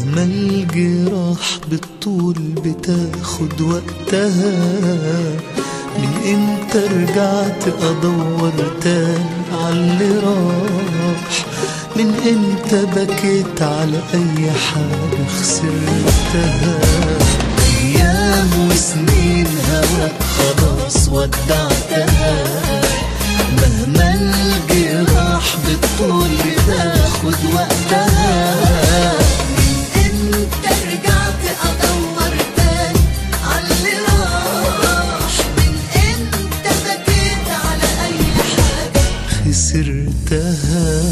مهما الجراح بالطول بتاخد وقتها، من امتى رجعت ادور تاني عاللي راح؟ من امتى بكيت على اي حاجة خسرتها؟ ايام وسنين هواك خلاص ودعتها، مهما الجراح بالطول بتاخد وقتها. من امتى رجعت ادور تاني عاللي راح؟ من امتى بكيت على اي حاجة خسرتها؟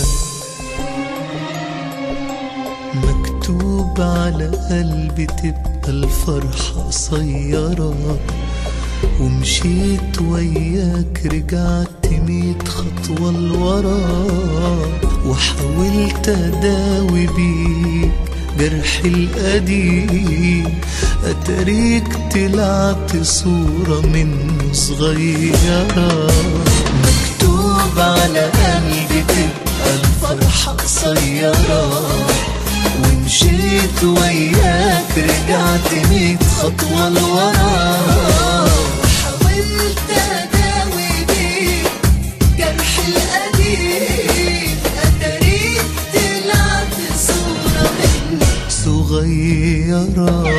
مكتوب على قلبي تبقى الفرحة قصيرة، ومشيت وياك رجعت 100 خطوة لورا، وحاولت اداوي بيك جرحي القديم، اتاريك طلعت صورة منه صغيرة. مكتوب على قلبي تبقى الفرحة قصيرة، ومشيت وياك رجعت 100 خطوة لورا، حاولت اداوي بيك جرحي القديم، اتاريك طلعت صورة منك صغيرة.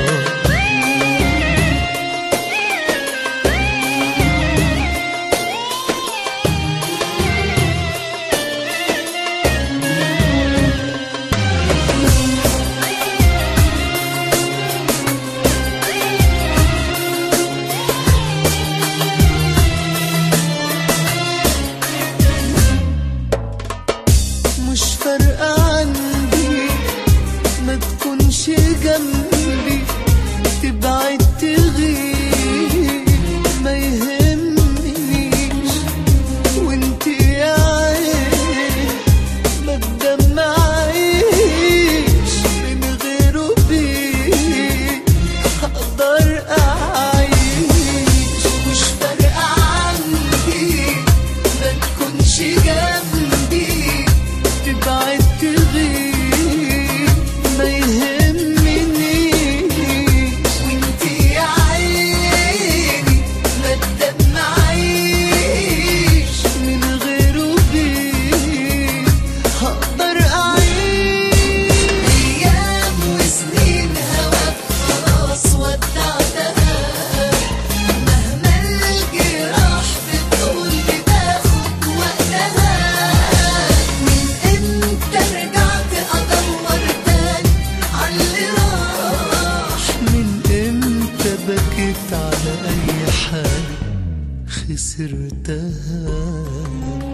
مش فارقة عندي ما تكونش جنبي، تبعد تغيب ما يهمنيش، وانت يا عين ما تدمعيش، من غيره بيك هقدر اعيش. مش فارقة عندي ما تكونش جنبي، تبعد تغيب ما يهمنيش، وانت يا عيني ما تدمعيش، من غيره بيك هقدر اعيش. ايام وسنين هواك خلاص ودعتها، مهما الجراح بتطول بتاخد وقتها. من امتى رجعت ادور تاني عاللي راح؟ من امتى بكيت على اي حاجة خسرتها؟